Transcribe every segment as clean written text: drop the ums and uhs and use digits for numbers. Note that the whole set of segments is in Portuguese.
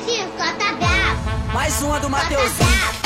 Mateuzinho, cota brava. Mais uma do Mateuzinho.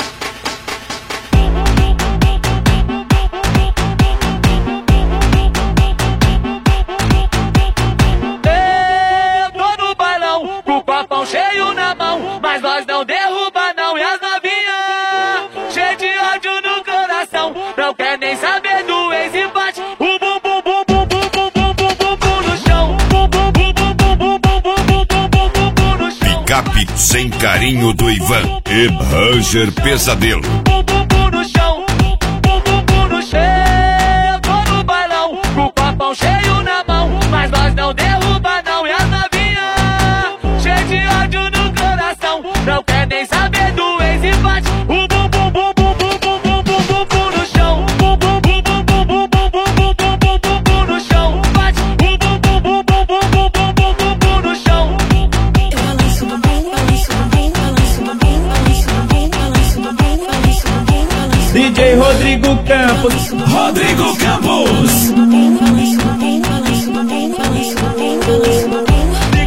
Cheio na mão, mas nós não derruba não. E as novinhas, cheio de ódio no coração, não quer nem saber do ex-empate. O bum bum bum bum bum bum bum bum bum bum no chão. Bum bum bum bum bum bum bum bum bum bum bum bum no chão. Picape sem carinho do Ivan e Ranger Pesadelo. Bum bum bum no chão, bum bum bum no chão. Eu tô no bailão, com o copão cheio na mão, mas nós não derruba não. E as novinhas, de ódio no coração, não quer nem saber do ex-empate. O bum bum bum bum bum bum bum bum bum bum no chão. Bum bum bum bum bum bum bum bum bum bum bum bum bum no chão. Bate. O bum bum bum bum bum bum bum bum bum bum no chão. Eu balanço o bumbum, balanço o bumbum, balanço o bumbum, balanço o bumbum, balanço o bumbum, balanço o bumbum, balanço o bumbum. DJ Rodrigo Campos. Rodrigo Campos. Balanço o bumbum, balanço o bumbum, balanço o bumbum, balanço o bumbum, balanço o bumbum.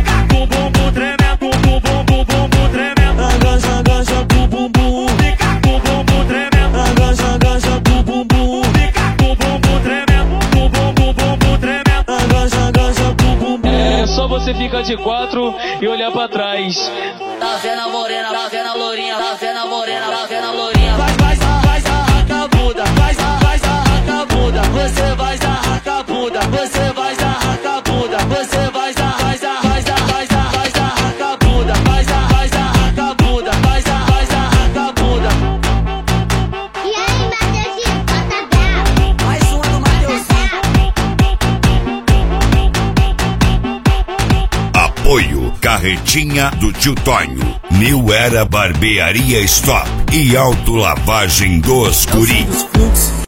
Você fica de quatro e olhar pra trás. Tá vendo a morena, tá vendo a lourinha, tá vendo a morena, tá vendo a lourinha. Vai arranca a bunda, vai arranca a bunda. Você vai arranca a bunda, você vai arranca a bunda, você vai arranca a bunda, vai arranca a bunda, vai arranca a bunda. E aí, Mateuzinho, cota brava. Mais uma do Mateuzinho. Apoio Carretinha do Tio Tonho, New Era Barbearia Stop e Autolavagem dos Guri.